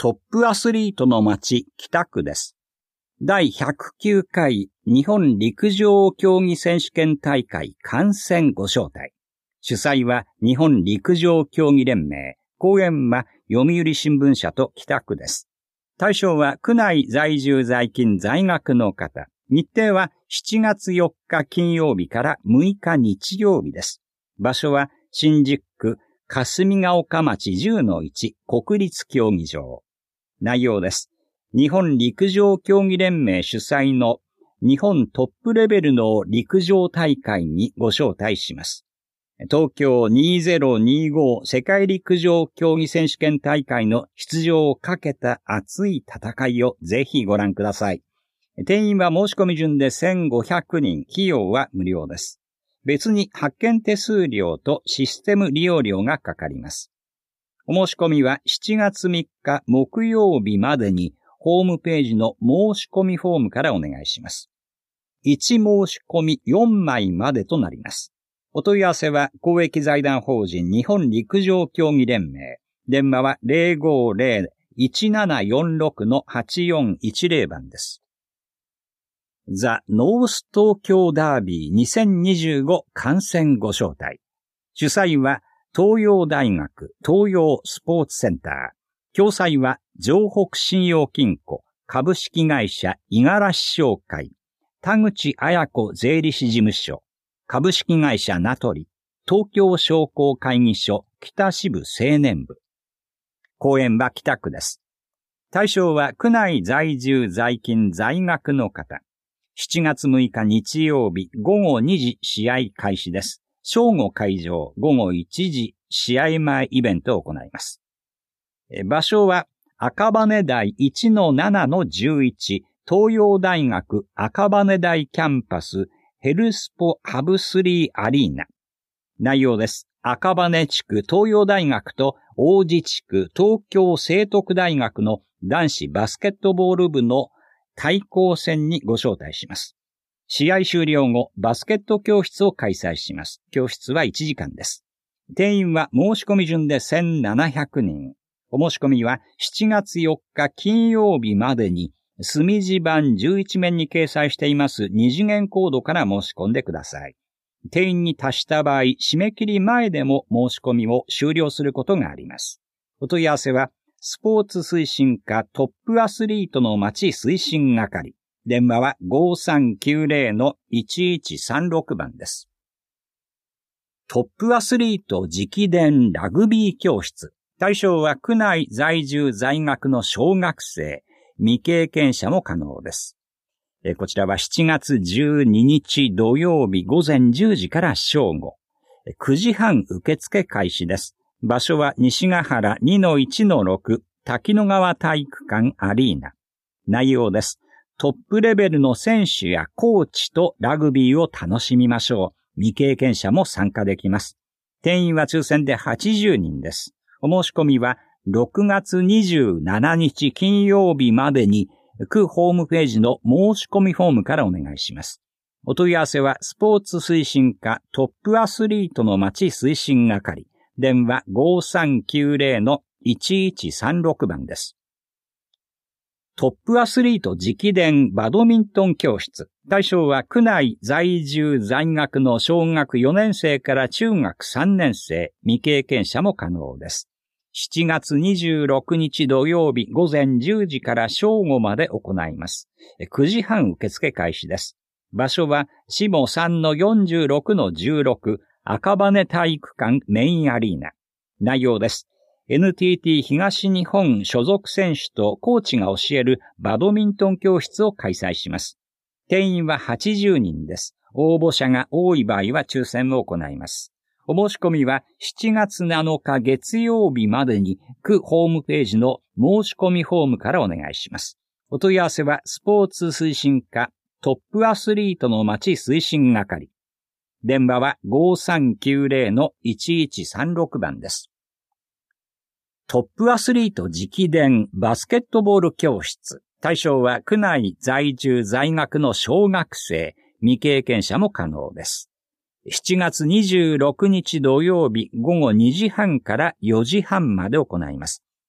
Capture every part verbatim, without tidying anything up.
トップアスリートの街北区です。だいひゃくきゅうかい日本陸上競技選手権大会観戦ご招待。主催は日本陸上競技連盟。講演は読売新聞社と北区です。対象は区内在住在勤在学の方。日程はしちがつよっか金曜日からむいか日曜日です。場所は新宿区霞ヶ丘町 じゅうのいち 国立競技場。内容です。日本陸上競技連盟主催の日本トップレベルの陸上大会にご招待します。東京にせんにじゅうご世界陸上競技選手権大会の出場をかけた熱い戦いをぜひご覧ください。定員は申し込み順でせんごひゃくにん、費用は無料です。別に発券手数料とシステム利用料がかかります。お申し込みはしちがつみっか木曜日までにホームページの申し込みフォームからお願いします。いち申し込みよんまいまでとなります。お問い合わせは公益財団法人日本陸上競技連盟。電話は ゼロごゼロ いちななよんろく はちよんいちゼロ 番です。ザ・ノース東京ダービーにせんにじゅうご観戦ご招待。主催は東洋大学東洋スポーツセンター。共催は城北信用金庫株式会社五十嵐商会、田口彩子税理士事務所、株式会社名取、東京商工会議所北支部青年部。講演は北区です。対象は区内在住在勤在学の方。しちがつむいか日曜日ごごにじ試合開始です。正午会場、ごごいちじ試合前イベントを行います。場所は赤羽台 いちのななのじゅういち 東洋大学赤羽台キャンパスヘルスポハブスリーアリーナ。内容です。赤羽地区東洋大学と王子地区東京聖徳大学の男子バスケットボール部の対抗戦にご招待します。試合終了後、バスケット教室を開催します。教室はいちじかんです。定員は申し込み順でせんななひゃくにん。お申し込みはしちがつよっか金曜日までに、墨字版じゅういちめんに掲載しています二次元コードから申し込んでください。定員に達した場合、締め切り前でも申し込みを終了することがあります。お問い合わせは、スポーツ推進課トップアスリートの街推進係。電話は ごさんきゅうゼロのいちいちさんろく 番です。トップアスリート直伝ラグビー教室。対象は区内在住在学の小学生、未経験者も可能です。こちらはしちがつじゅうににち土曜日ごぜんじゅうじから正午。くじはん受付開始です。場所は西ヶ原 にのいちのろく 滝野川体育館アリーナ。内容です。トップレベルの選手やコーチとラグビーを楽しみましょう。未経験者も参加できます。定員は抽選ではちじゅうにんです。お申し込みはろくがつにじゅうしちにち金曜日までに区ホームページの申し込みフォームからお願いします。お問い合わせはスポーツ推進課トップアスリートの街推進係。電話 ごさんきゅうゼロのいちいちさんろく 番です。トップアスリート直伝バドミントン教室。対象は区内在住在学の小学よねんせいから中学さんねんせい、未経験者も可能です。しちがつにじゅうろくにち土曜日ごぜんじゅうじから正午まで行います。くじはん受付開始です。場所は下 さんのよんじゅうろくのじゅうろく 赤羽体育館メインアリーナ。内容です。エヌティーティー 東日本所属選手とコーチが教えるバドミントン教室を開催します。定員ははちじゅうにんです。応募者が多い場合は抽選を行います。お申し込みはしちがつなのか月曜日までに区ホームページの申し込みフォームからお願いします。お問い合わせはスポーツ推進課トップアスリートの街推進係。電話は ごさんきゅうゼロのいちいちさんろく 番です。トップアスリート直伝バスケットボール教室。対象は区内在住在学の小学生、未経験者も可能です。しちがつにじゅうろくにち土曜日ごごにじはんからよじはんまで行います。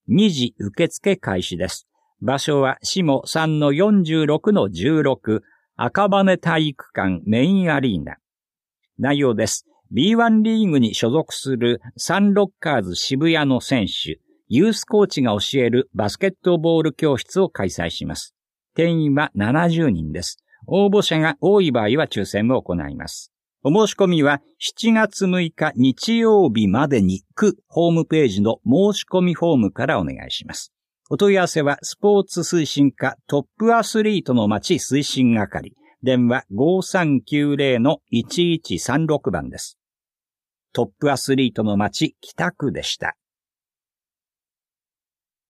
にじ受付開始です。場所は下 さんのよんじゅうろくのじゅうろく 赤羽体育館メインアリーナ。内容です。ビーワン リーグに所属するサンロッカーズ渋谷の選手、ユースコーチが教えるバスケットボール教室を開催します。定員はななじゅうにんです。応募者が多い場合は抽選を行います。お申し込みはしちがつむいか日曜日までに区ホームページの申し込みフォームからお願いします。お問い合わせはスポーツ推進課トップアスリートの街推進係。電話 ごさんきゅうゼロのいちいちさんろく 番です。トップアスリートの街北区でした。